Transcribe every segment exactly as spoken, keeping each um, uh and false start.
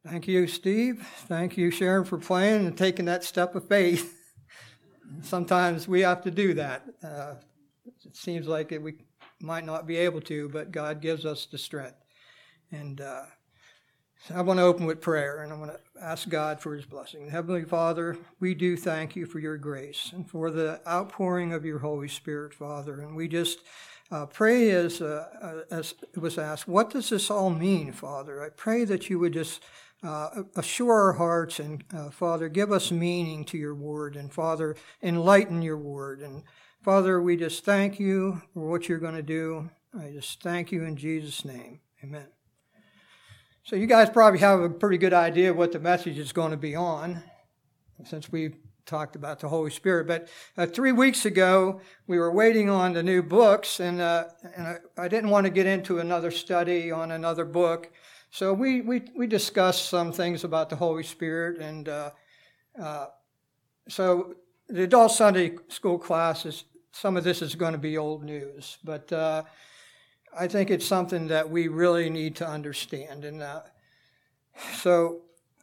Thank you, Steve. Thank you, Sharon, for playing and taking that step of faith. Sometimes we have to do that. Uh, it seems like it, we might not be able to, but God gives us the strength. And uh, so I want to open with prayer, and I want to ask God for his blessing. Heavenly Father, we do thank you for your grace and for the outpouring of your Holy Spirit, Father. And we just uh, pray as, uh, as it was asked, what does this all mean, Father? I pray that you would just Uh, assure our hearts and, uh, Father, give us meaning to your word. And, Father, enlighten your word. And, Father, we just thank you for what you're going to do. I just thank you in Jesus' name. Amen. So you guys probably have a pretty good idea of what the message is going to be on, since we talked about the Holy Spirit. But uh, three weeks ago, we were waiting on the new books, and, uh, and I, I didn't want to get into another study on another book. So we, we, we discussed some things about the Holy Spirit, and uh, uh, so the adult Sunday school classes, some of this is going to be old news, but uh, I think it's something that we really need to understand. And uh, so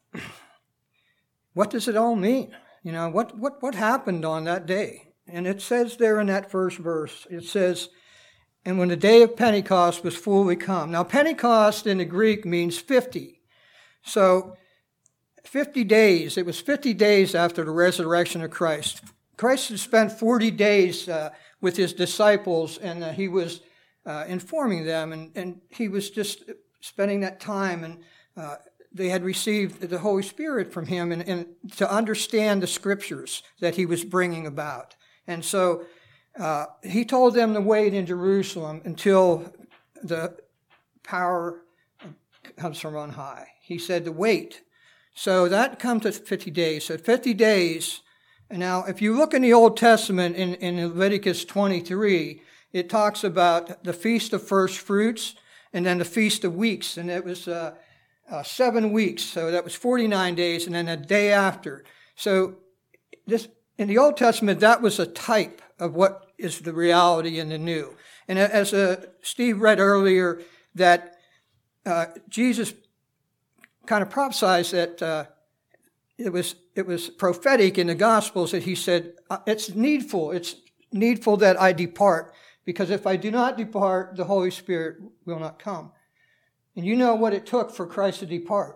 what does it all mean? You know, what, what, what happened on that day? And it says there in that first verse, it says, "And when the day of Pentecost was fully come." Now, Pentecost in the Greek means fifty. So, fifty days. It was fifty days after the resurrection of Christ. Christ had spent forty days uh, with his disciples, and uh, he was uh, informing them, and, and he was just spending that time, and uh, they had received the Holy Spirit from him, and, and to understand the scriptures that he was bringing about. And so, Uh, he told them to wait in Jerusalem until the power comes from on high. He said to wait. So that comes to fifty days. So fifty days. And now, if you look in the Old Testament, in, in Leviticus twenty-three, it talks about the Feast of First Fruits and then the Feast of Weeks. And it was uh, uh, seven weeks. So that was forty-nine days, and then a day after. So this in the Old Testament, that was a type of what is the reality in the new. And as uh, Steve read earlier, that uh, Jesus kind of prophesied that uh, it was it was prophetic in the Gospels that he said, it's needful, it's needful that I depart, because if I do not depart, the Holy Spirit will not come. And you know what it took for Christ to depart.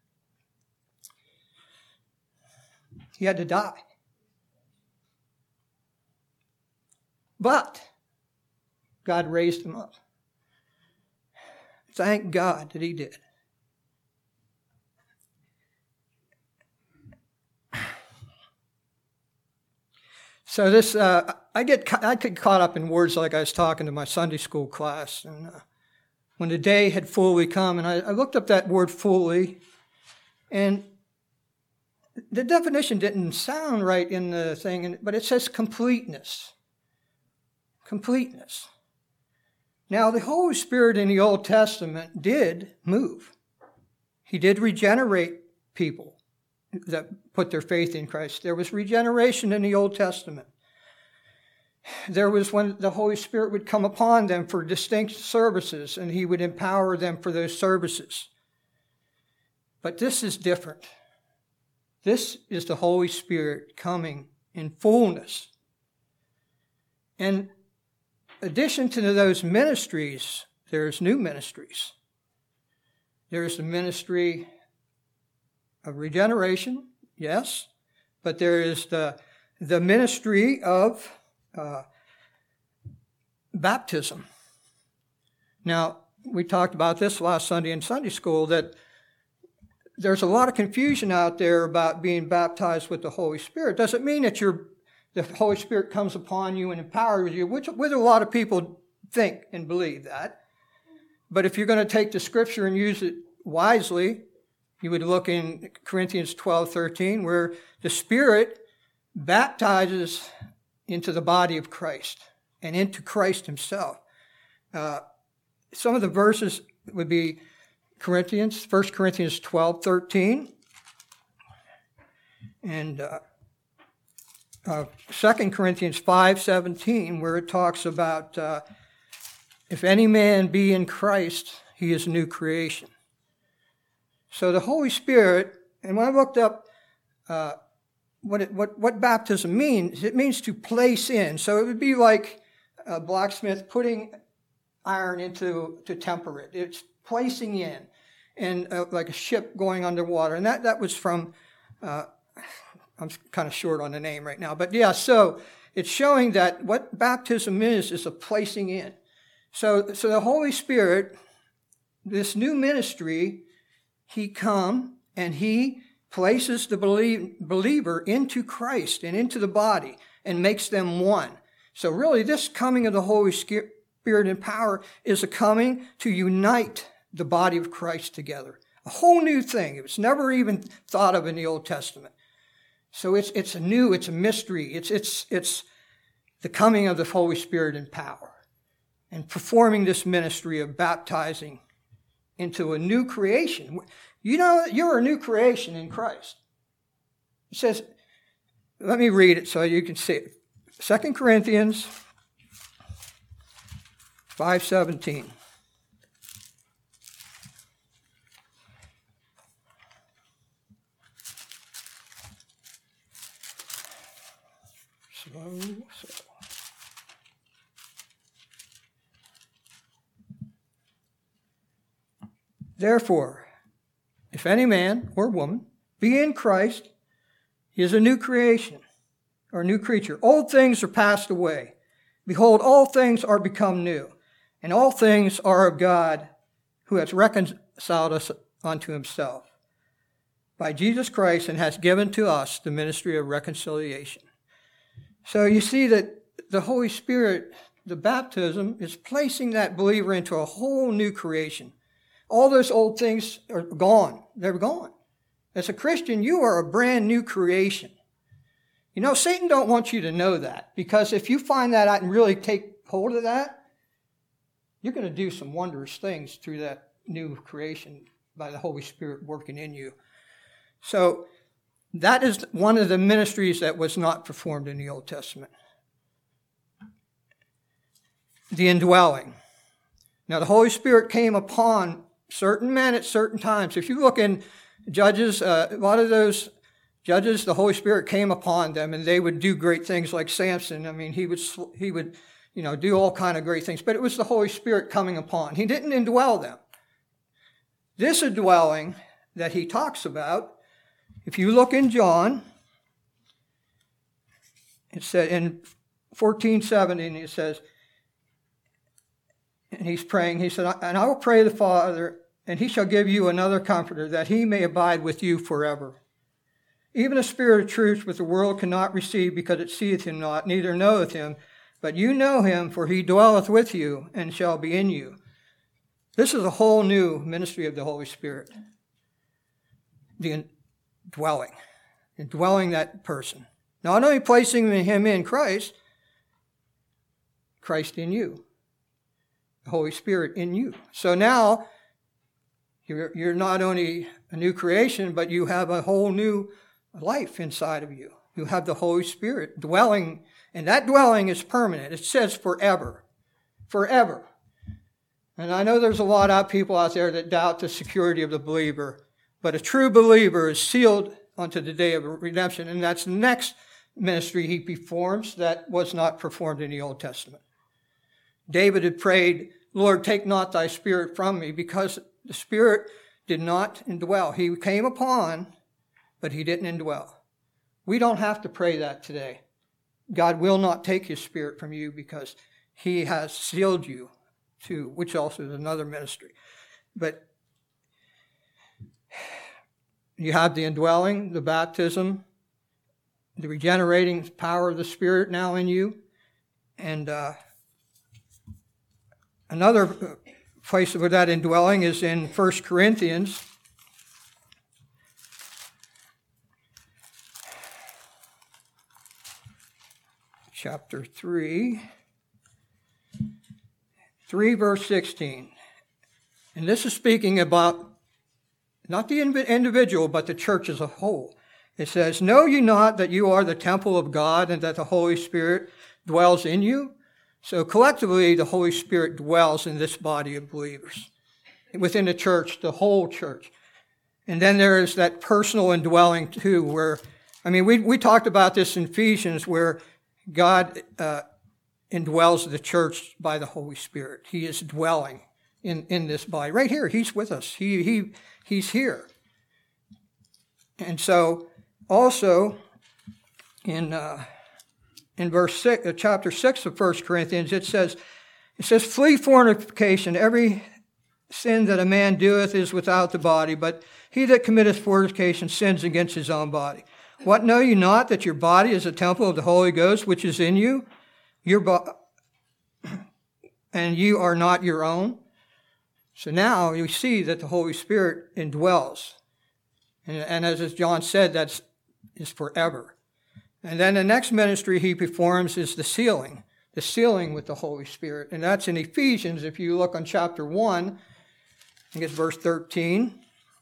He had to die. But God raised him up. Thank God that he did. So this, uh, I get, I get caught up in words like I was talking to my Sunday school class, and uh, when the day had fully come, and I, I looked up that word fully, and the definition didn't sound right in the thing, but it says completeness. Completeness. Now, the Holy Spirit in the Old Testament did move. He did regenerate people that put their faith in Christ. There was regeneration in the Old Testament. There was when the Holy Spirit would come upon them for distinct services, and he would empower them for those services. But this is different. This is the Holy Spirit coming in fullness. And in addition to those ministries, there's new ministries. There's the ministry of regeneration, yes, but there is the, the ministry of uh, baptism. Now, we talked about this last Sunday in Sunday school, that there's a lot of confusion out there about being baptized with the Holy Spirit. Doesn't mean that you're the Holy Spirit comes upon you and empowers you, which, which a lot of people think and believe that. But if you're going to take the scripture and use it wisely, you would look in Corinthians twelve thirteen, where the Spirit baptizes into the body of Christ and into Christ himself. Uh, some of the verses would be Corinthians, First Corinthians twelve thirteen, and uh, Uh, Second Corinthians five seventeen, where it talks about uh, if any man be in Christ, he is a new creation. So the Holy Spirit, and when I looked up uh, what, it, what, what baptism means, it means to place in. So it would be like a blacksmith putting iron into to temper it. It's placing in, and uh, like a ship going underwater. And that, that was from, uh, I'm kind of short on the name right now. But yeah, so it's showing that what baptism is, is a placing in. So, so the Holy Spirit, this new ministry, he come and he places the believe, believer into Christ and into the body and makes them one. So really this coming of the Holy Spirit in power is a coming to unite the body of Christ together. A whole new thing. It was never even thought of in the Old Testament. So it's it's a new, it's a mystery. It's it's it's the coming of the Holy Spirit in power and performing this ministry of baptizing into a new creation. You know, you're a new creation in Christ. It says, let me read it so you can see it. Second Corinthians five seventeen. Slow, slow. Therefore, if any man or woman be in Christ, he is a new creation or a new creature. Old things are passed away. Behold, all things are become new. And all things are of God, who has reconciled us unto himself by Jesus Christ and has given to us the ministry of reconciliation. So you see that the Holy Spirit, the baptism, is placing that believer into a whole new creation. All those old things are gone. They're gone. As a Christian, you are a brand new creation. You know, Satan don't want you to know that, because if you find that out and really take hold of that, you're going to do some wondrous things through that new creation by the Holy Spirit working in you. So that is one of the ministries that was not performed in the Old Testament. The indwelling. Now the Holy Spirit came upon certain men at certain times. If you look in Judges, uh, a lot of those judges, the Holy Spirit came upon them and they would do great things like Samson. I mean, he would, he would, you know, do all kind of great things, but it was the Holy Spirit coming upon. He didn't indwell them. This indwelling that he talks about, if you look in John, it said in fourteen seventeen, it says, and he's praying, he said, and I will pray the Father, and he shall give you another comforter, that he may abide with you forever. Even the Spirit of truth which the world cannot receive, because it seeth him not, neither knoweth him. But you know him, for he dwelleth with you and shall be in you. This is a whole new ministry of the Holy Spirit. The indwelling. Indwelling that person. Not only placing him in Christ, Christ in you. The Holy Spirit in you. So now, you're, you're not only a new creation, but you have a whole new life inside of you. You have the Holy Spirit dwelling, and that dwelling is permanent. It says forever. Forever. And I know there's a lot of people out there that doubt the security of the believer, but a true believer is sealed unto the day of redemption, and that's the next ministry he performs that was not performed in the Old Testament. David had prayed, Lord, take not thy Spirit from me, because the Spirit did not indwell. He came upon, but he didn't indwell. We don't have to pray that today. God will not take his Spirit from you because he has sealed you too, which also is another ministry. But you have the indwelling, the baptism, the regenerating power of the Spirit now in you. And uh, another place where that indwelling is in First Corinthians. Chapter three, three verse sixteen. And this is speaking about not the individual, but the church as a whole. It says, know you not that you are the temple of God and that the Holy Spirit dwells in you? So collectively, the Holy Spirit dwells in this body of believers. Within the church, the whole church. And then there is that personal indwelling too, where, I mean, we, we talked about this in Ephesians, where God uh, indwells the church by the Holy Spirit. He is dwelling in, in this body. Right here, he's with us. He, he, he's here. And so, also, in uh, in verse six, uh, chapter six of First Corinthians, it says, it says, flee fornication. Every sin that a man doeth is without the body, but he that committeth fornication sins against his own body. What, know you not that your body is a temple of the Holy Ghost, which is in you, your bo- and you are not your own? So now you see that the Holy Spirit indwells. And, and as John said, that's is forever. And then the next ministry he performs is the sealing, the sealing with the Holy Spirit. And that's in Ephesians. If you look on chapter one, I think it's verse thirteen.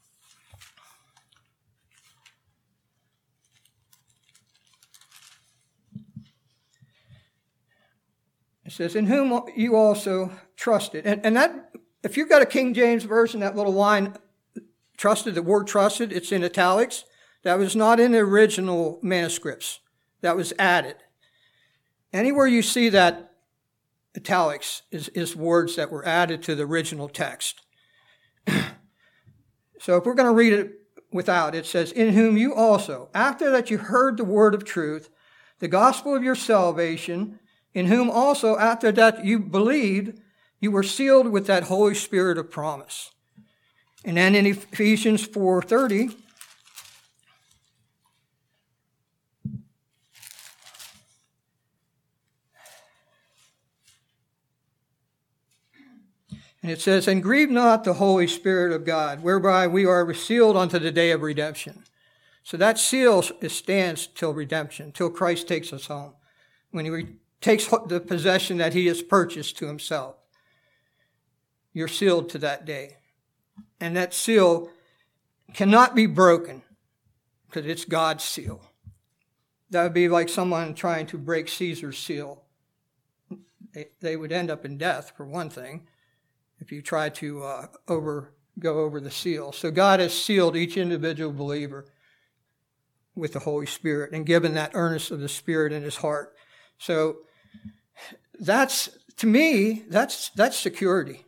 It says, in whom you also trusted. And, and that, if you've got a King James version, that little line, trusted, the word trusted, it's in italics. That was not in the original manuscripts. That was added. Anywhere you see that italics is, is words that were added to the original text. So if we're going to read it without, it says, in whom you also, after that you heard the word of truth, the gospel of your salvation, in whom also after that you believed, you were sealed with that Holy Spirit of promise. And then in Ephesians four thirty, and it says, and grieve not the Holy Spirit of God, whereby we are sealed unto the day of redemption. So that seal stands till redemption, till Christ takes us home, when he re- takes the possession that he has purchased to himself. You're sealed to that day. And that seal cannot be broken because it's God's seal. That would be like someone trying to break Caesar's seal. They, they would end up in death, for one thing, if you try to uh, over go over the seal. So God has sealed each individual believer with the Holy Spirit and given that earnest of the Spirit in his heart. So that's, to me, that's that's security.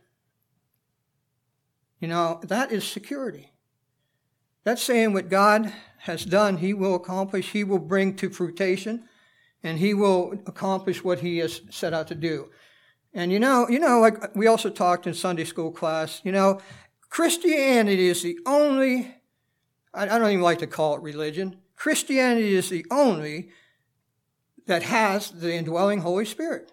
You know, that is security. That's saying what God has done, he will accomplish, he will bring to fruition, and he will accomplish what he has set out to do. And you know, you know, like we also talked in Sunday school class, you know, Christianity is the only, I don't even like to call it religion, Christianity is the only that has the indwelling Holy Spirit.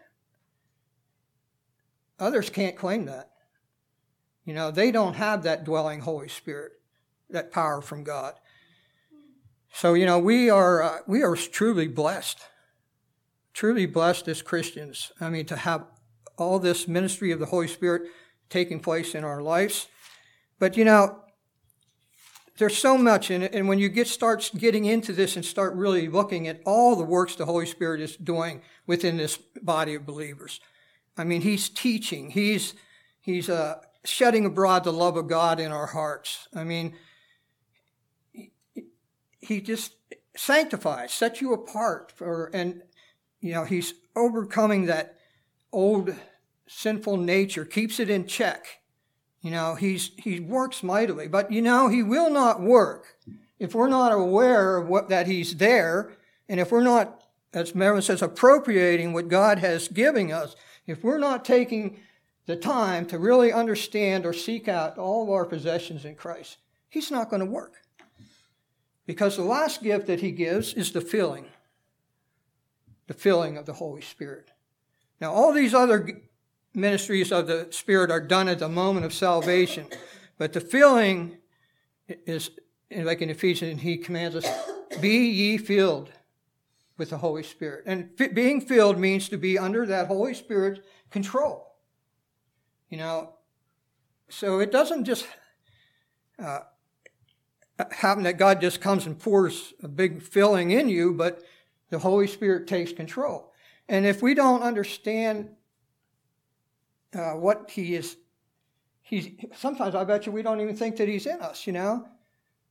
Others can't claim that. You know, they don't have that dwelling Holy Spirit, that power from God. So, you know, we are uh, we are truly blessed, truly blessed as Christians. I mean, to have all this ministry of the Holy Spirit taking place in our lives. But, you know, there's so much in it, and when you get starts getting into this and start really looking at all the works the Holy Spirit is doing within this body of believers, I mean, he's teaching, he's he's uh, shedding abroad the love of God in our hearts. I mean, he, he just sanctifies, sets you apart for, and you know, he's overcoming that old sinful nature, keeps it in check. You know, he's he works mightily, but you know, he will not work if we're not aware of what that he's there, and if we're not, as Marilyn says, appropriating what God has given us, if we're not taking the time to really understand or seek out all of our possessions in Christ, he's not going to work. Because the last gift that he gives is the filling, the filling of the Holy Spirit. Now, all these other ministries of the Spirit are done at the moment of salvation, but the filling is, like in Ephesians, he commands us, be ye filled with the Holy Spirit. And being filled means to be under that Holy Spirit's control. You know, so it doesn't just uh, happen that God just comes and pours a big filling in you, but the Holy Spirit takes control. And if we don't understand uh, what he is, he's sometimes I bet you we don't even think that he's in us, you know.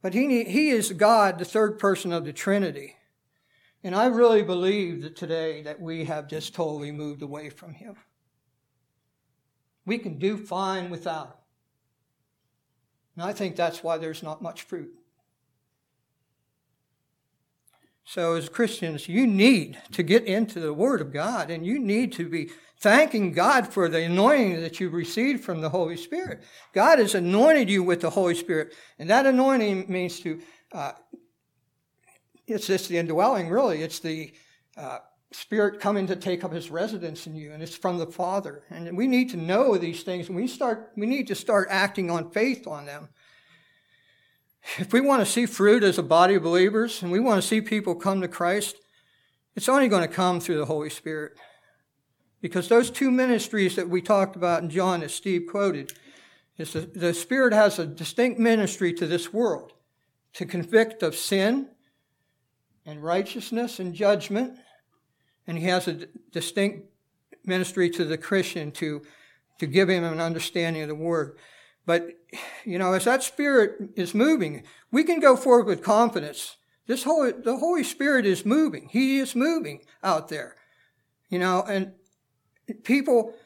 But he, he is God, the third person of the Trinity. And I really believe that today that we have just totally moved away from him. We can do fine without him. And I think that's why there's not much fruit. So as Christians, you need to get into the Word of God, and you need to be thanking God for the anointing that you've received from the Holy Spirit. God has anointed you with the Holy Spirit, and that anointing means to, uh, it's just the indwelling, really. It's the uh, Spirit coming to take up his residence in you, and it's from the Father. And we need to know these things, and we start. We need to start acting on faith on them. If we want to see fruit as a body of believers, and we want to see people come to Christ, it's only going to come through the Holy Spirit. Because those two ministries that we talked about in John, that Steve quoted, is the, the Spirit has a distinct ministry to this world, to convict of sin and righteousness and judgment. And he has a d- distinct ministry to the Christian to, to give him an understanding of the Word. But, you know, as that Spirit is moving, we can go forward with confidence. This Holy, the Holy Spirit is moving. He is moving out there. You know, and people,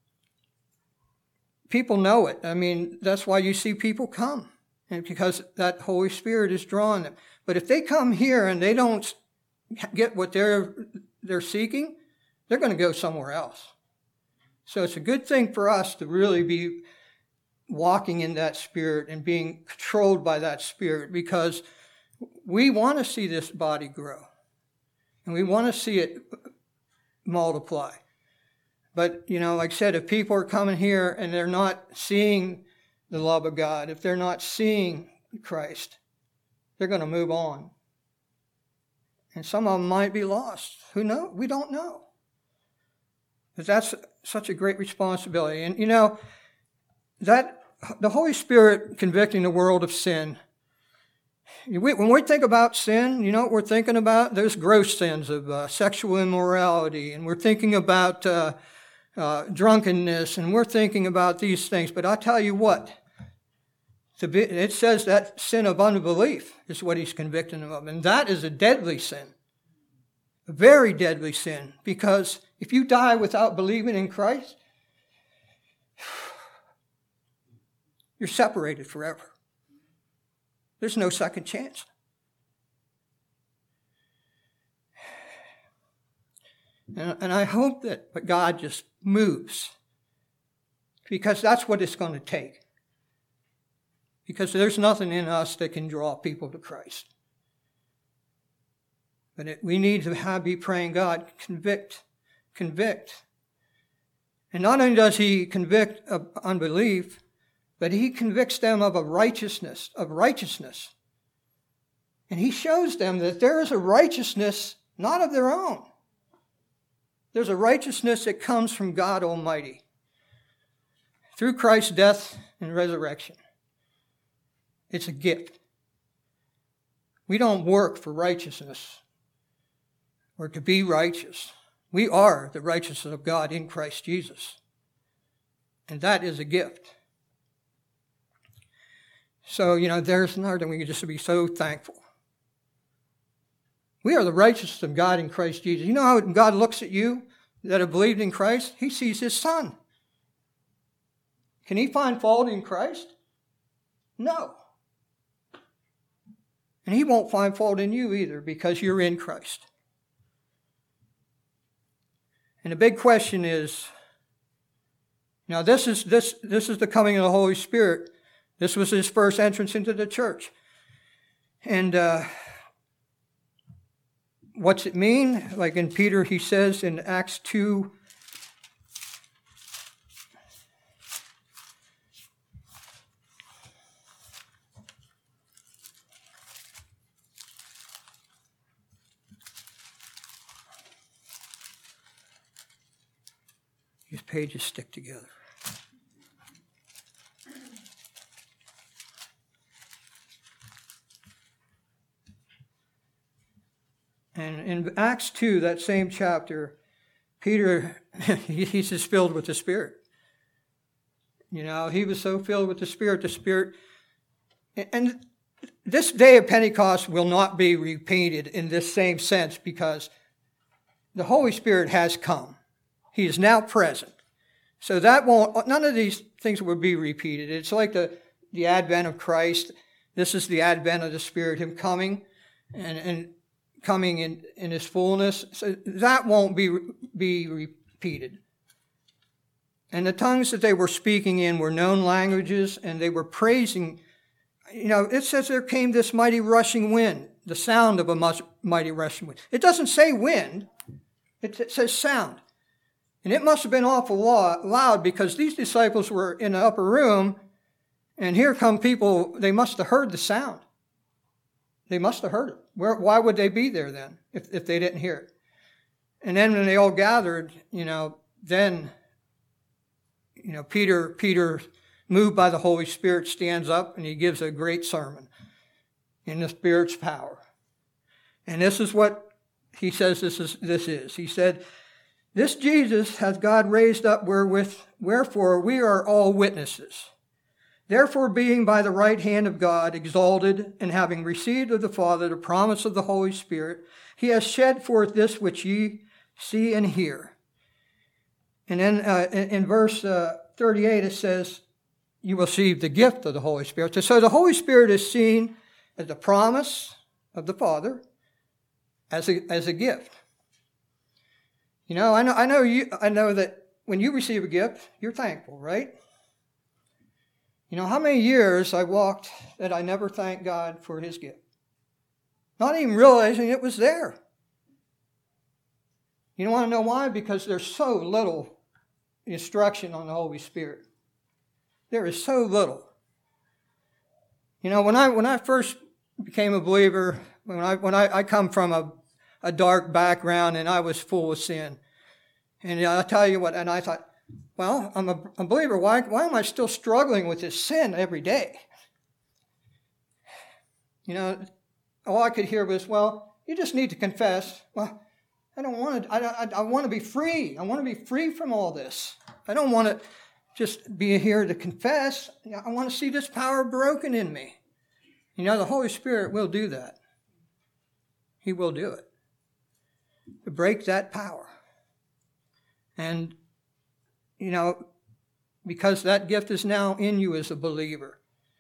people know it. I mean, that's why you see people come. And because that Holy Spirit is drawing them. But if they come here and they don't get what they're, they're seeking, they're going to go somewhere else. So it's a good thing for us to really be walking in that Spirit and being controlled by that Spirit, because we want to see this body grow and we want to see it multiply. But, you know, like I said, if people are coming here and they're not seeing the love of God, if they're not seeing Christ, they're going to move on. And some of them might be lost. Who knows? We don't know. But that's such a great responsibility. And, you know, that the Holy Spirit convicting the world of sin. When we think about sin, you know what we're thinking about? There's gross sins of uh, sexual immorality, and we're thinking about uh, uh, drunkenness, and we're thinking about these things. But I tell you what, to be, it says that sin of unbelief is what he's convicting them of, and that is a deadly sin, a very deadly sin, because if you die without believing in Christ, you're separated forever. There's no second chance. And, and I hope that God just moves, because that's what it's going to take. Because there's nothing in us that can draw people to Christ. But it, we need to have, be praying, God, convict, convict. And not only does he convict of unbelief, but he convicts them of a righteousness, of righteousness. And he shows them that there is a righteousness not of their own. There's a righteousness that comes from God Almighty through Christ's death and resurrection. It's a gift. We don't work for righteousness or to be righteous. We are the righteousness of God in Christ Jesus. And that is a gift. So, you know, there's another thing we can just be so thankful. We are the righteousness of God in Christ Jesus. You know how God looks at you that have believed in Christ? He sees his Son. Can he find fault in Christ? No. And he won't find fault in you either, because you're in Christ. And the big question is, now this is this this is the coming of the Holy Spirit. This was his first entrance into the church. And uh, what's it mean? Like in Peter, he says in Acts two, these pages stick together. And in Acts two, that same chapter, Peter, he's just filled with the Spirit. You know, he was so filled with the Spirit, the Spirit. And this day of Pentecost will not be repeated in this same sense because the Holy Spirit has come. He is now present. So that won't, none of these things will be repeated. It's like the, the advent of Christ. This is the advent of the Spirit, him coming and, and coming in, in his fullness. So that won't be, be repeated. And the tongues that they were speaking in were known languages, and they were praising. You know, it says there came this mighty rushing wind, the sound of a mighty rushing wind. It doesn't say wind. It says sound. And it must have been awful loud because these disciples were in the upper room, and here come people. They must have heard the sound. They must have heard it. Where, why would they be there then if, if they didn't hear it? And then when they all gathered, you know, then, you know, Peter, Peter, moved by the Holy Spirit, stands up and he gives a great sermon in the Spirit's power. And this is what he says this is. This is. He said, "This Jesus hath God raised up, wherewith, wherefore we are all witnesses. Therefore, being by the right hand of God exalted, and having received of the Father the promise of the Holy Spirit, he has shed forth this which ye see and hear." And then uh, in, in verse uh, thirty-eight it says, "You will receive the gift of the Holy Spirit." So the Holy Spirit is seen as the promise of the Father, as a as a gift. You know, I know, I know you. I know that when you receive a gift, you're thankful, right? You know how many years I walked that I never thanked God for His gift, not even realizing it was there. You want to know why? Because there's so little instruction on the Holy Spirit. There is so little. You know, when I when I first became a believer, when I when I, I come from a, a dark background and I was full of sin. And I'll tell you what, and I thought, well, I'm a, a believer. Why why am I still struggling with this sin every day? You know, all I could hear was, well, you just need to confess. Well, I don't want to, I, I, I want to be free. I want to be free from all this. I don't want to just be here to confess. I want to see this power broken in me. You know, the Holy Spirit will do that. He will do it. To break that power. And, you know, because that gift is now in you as a believer.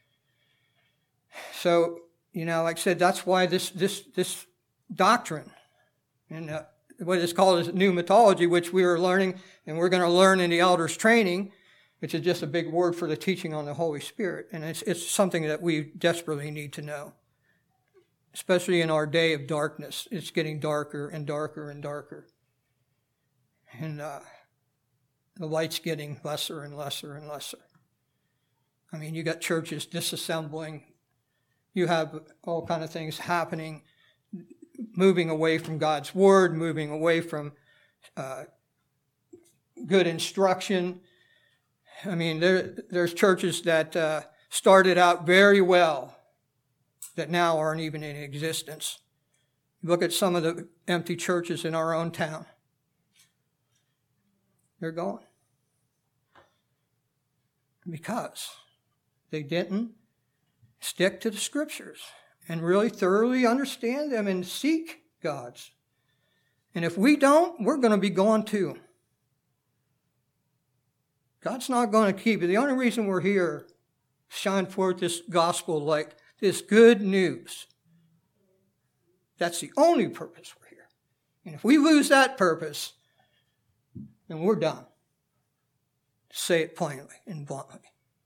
So, you know, like I said, that's why this this this doctrine, and uh, what is called is pneumatology, which we are learning, and we're going to learn in the elders' training, which is just a big word for the teaching on the Holy Spirit. And it's it's something that we desperately need to know, especially in our day of darkness. It's getting darker and darker and darker. And uh, the light's getting lesser and lesser and lesser. I mean, you got churches disassembling. You have all kind of things happening, moving away from God's word, moving away from uh, good instruction. I mean, there there's churches that uh, started out very well that now aren't even in existence. Look at some of the empty churches in our own town. They're gone. Because they didn't stick to the scriptures and really thoroughly understand them and seek God's. And if we don't, we're going to be gone too. God's not going to keep it. The only reason we're here, shine forth this gospel light, this good news. That's the only purpose we're here. And if we lose that purpose, then we're done. Say it plainly and bluntly.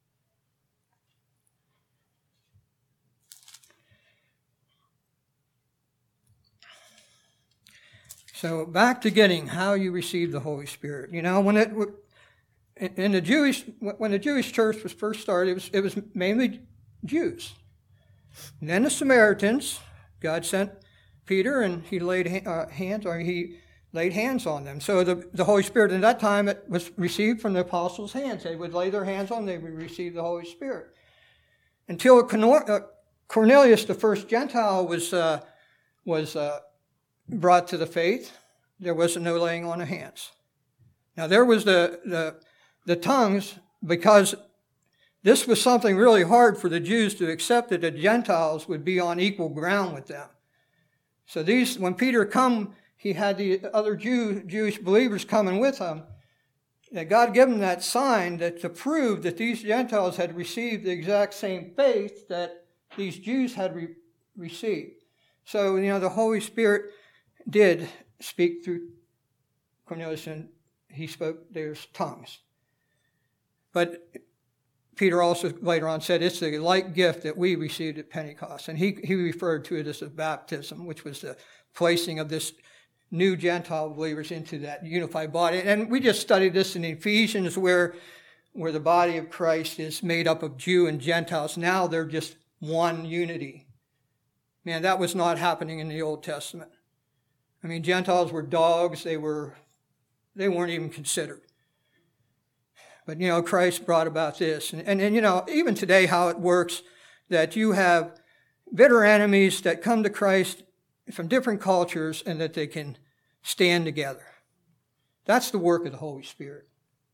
So back to getting how you receive the Holy Spirit. You know, when it in the Jewish when the Jewish church was first started, it was it was mainly Jews. And then the Samaritans, God sent Peter, and he laid uh, hands, or he laid hands on them. So the, the Holy Spirit at that time, it was received from the apostles' hands. They would lay their hands on them, they would receive the Holy Spirit. Until Cornelius, the first Gentile, was uh, was uh, brought to the faith, there was no laying on of hands. Now there was the the, the tongues, because this was something really hard for the Jews to accept, that the Gentiles would be on equal ground with them. So these, when Peter come, he had the other Jew, Jewish believers coming with him. That God gave him that sign that to prove that these Gentiles had received the exact same faith that these Jews had re- received. So, you know, the Holy Spirit did speak through Cornelius, and he spoke their tongues. But Peter also later on said it's the like gift that we received at Pentecost. And he, he referred to it as a baptism, which was the placing of this new Gentile believers into that unified body. And we just studied this in Ephesians, where, where the body of Christ is made up of Jew and Gentiles. Now they're just one unity. Man, that was not happening in the Old Testament. I mean, Gentiles were dogs. They were, they weren't even considered. But, you know, Christ brought about this. And, and, and, you know, even today how it works, that you have bitter enemies that come to Christ from different cultures and that they can stand together. That's the work of the Holy Spirit.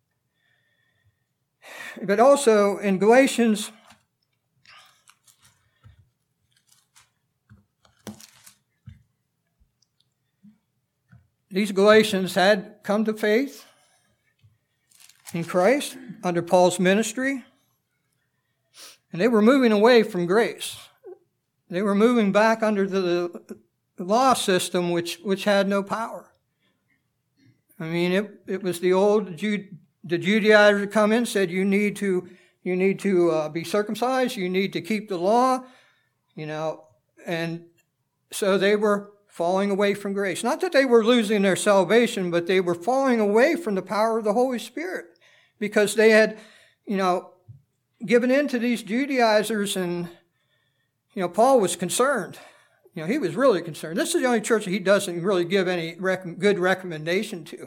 But also in Galatians, these Galatians had come to faith in Christ under Paul's ministry, and they were moving away from grace. They were moving back under the law system, which which had no power. I mean, it it was the old Jude, the Judaizers come in, said you need to you need to uh, be circumcised, you need to keep the law, you know, and so they were falling away from grace. Not that they were losing their salvation, but they were falling away from the power of the Holy Spirit, because they had, you know, given in to these Judaizers, and you know, Paul was concerned. You know, he was really concerned. This is the only church that he doesn't really give any rec- good recommendation to.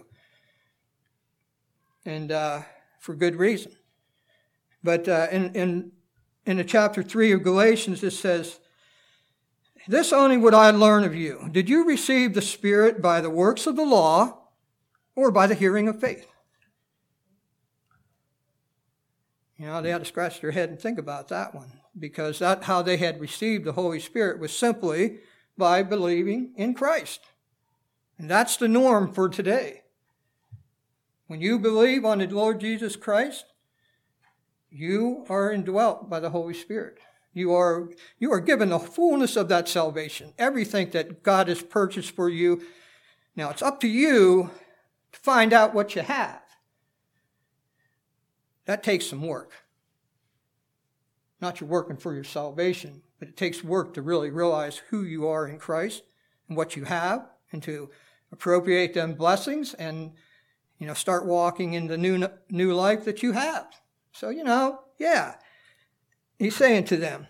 And uh, for good reason. But uh, in, in, in the chapter three of Galatians, it says, "This only would I learn of you. Did you receive the Spirit by the works of the law or by the hearing of faith?" You know, they had to scratch their head and think about that one, because that how they had received the Holy Spirit was simply by believing in Christ. And that's the norm for today. When you believe on the Lord Jesus Christ, you are indwelt by the Holy Spirit. You are, you are given the fullness of that salvation, everything that God has purchased for you. Now, it's up to you to find out what you have. That takes some work. Not you're working for your salvation, but it takes work to really realize who you are in Christ and what you have, and to appropriate them blessings and, you know, start walking in the new, new life that you have. So, you know, yeah, he's saying to them,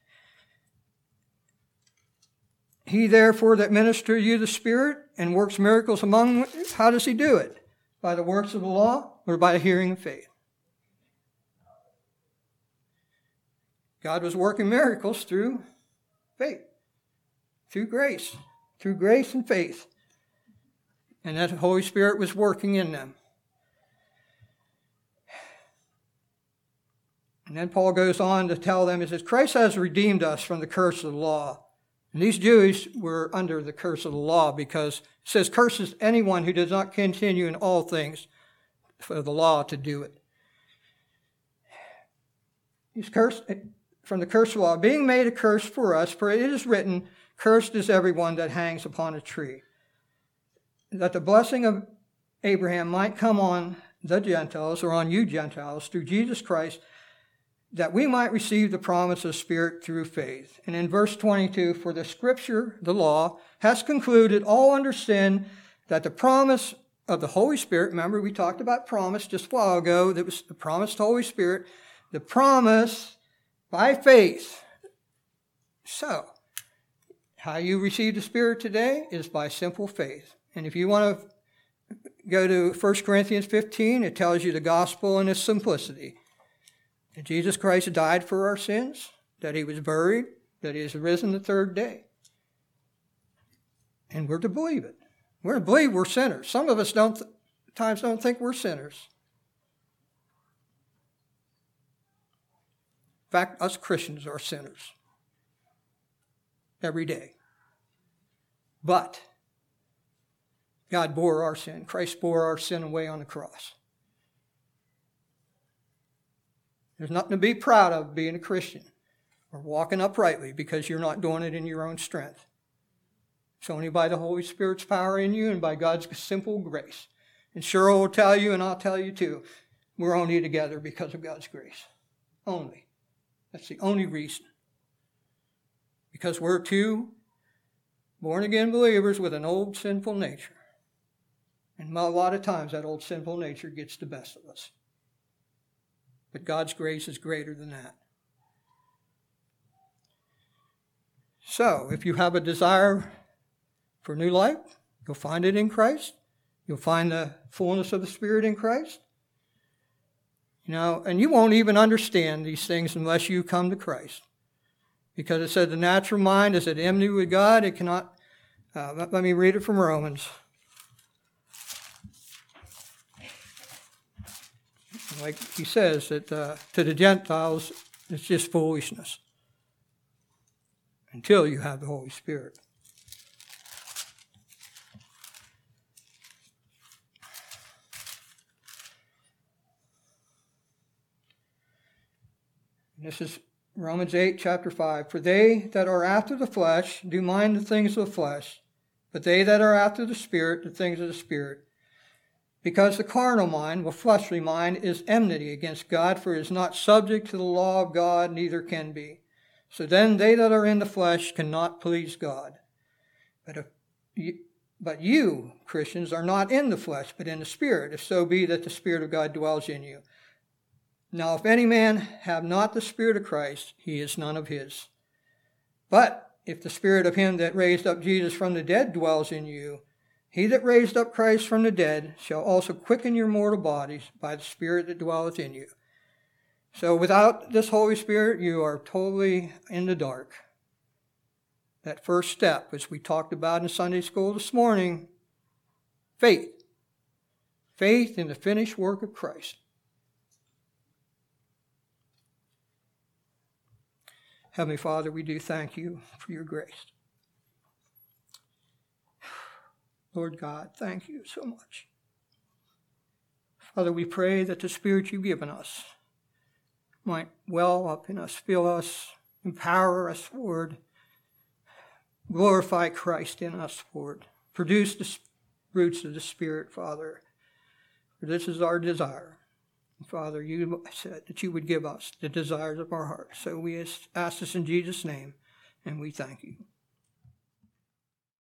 "He therefore that minister you the Spirit and works miracles among you," how does he do it? By the works of the law or by the hearing of faith? God was working miracles through faith, through grace, through grace and faith. And that Holy Spirit was working in them. And then Paul goes on to tell them, he says, "Christ has redeemed us from the curse of the law." And these Jews were under the curse of the law, because it says, "Curses anyone who does not continue in all things for the law to do it." He's cursed from the curse of the law, being made a curse for us, for it is written, "Cursed is everyone that hangs upon a tree," that the blessing of Abraham might come on the Gentiles, or on you Gentiles, through Jesus Christ, that we might receive the promise of Spirit through faith. And in verse twenty-two, "For the Scripture, the law, has concluded all under sin, that the promise of the Holy Spirit," remember we talked about promise just a while ago, that was the promised Holy Spirit, the promise by faith. So, how you receive the Spirit today is by simple faith. And if you want to go to First Corinthians fifteen, it tells you the gospel in its simplicity. That Jesus Christ died for our sins, that he was buried, that he is risen the third day. And we're to believe it. We're to believe we're sinners. Some of us don't times don't think we're sinners. fact, us Christians are sinners every day. But God bore our sin. Christ bore our sin away on the cross. There's nothing to be proud of being a Christian or walking uprightly because you're not doing it in your own strength. It's only by the Holy Spirit's power in you and by God's simple grace. And Cheryl will tell you, and I'll tell you too, we're only together because of God's grace. Only. That's the only reason. Because we're two born-again believers with an old sinful nature. And a lot of times that old sinful nature gets the best of us. But God's grace is greater than that. So, if you have a desire for new life, you'll find it in Christ. You'll find the fullness of the Spirit in Christ. You know, and you won't even understand these things unless you come to Christ. Because it said the natural mind is at enmity with God. It cannot, uh, let, let me read it from Romans. Like he says, that uh, to the Gentiles, it's just foolishness until you have the Holy Spirit. And this is Romans eight, chapter five. For they that are after the flesh do mind the things of the flesh, but they that are after the Spirit, the things of the Spirit. Because the carnal mind, the fleshly mind, is enmity against God, for it is not subject to the law of God, neither can be. So then they that are in the flesh cannot please God. But if you, but you, Christians, are not in the flesh, but in the Spirit, if so be that the Spirit of God dwells in you. Now if any man have not the Spirit of Christ, he is none of his. But if the Spirit of him that raised up Jesus from the dead dwells in you, he that raised up Christ from the dead shall also quicken your mortal bodies by the Spirit that dwelleth in you. So without this Holy Spirit, you are totally in the dark. That first step, as we talked about in Sunday school this morning, faith. Faith in the finished work of Christ. Heavenly Father, we do thank you for your grace. Lord God, thank you so much. Father, we pray that the Spirit you've given us might well up in us, fill us, empower us, Lord. Glorify Christ in us, Lord. Produce the roots of the Spirit, Father. For this is our desire. Father, you said that you would give us the desires of our hearts. So we ask this in Jesus' name, and we thank you.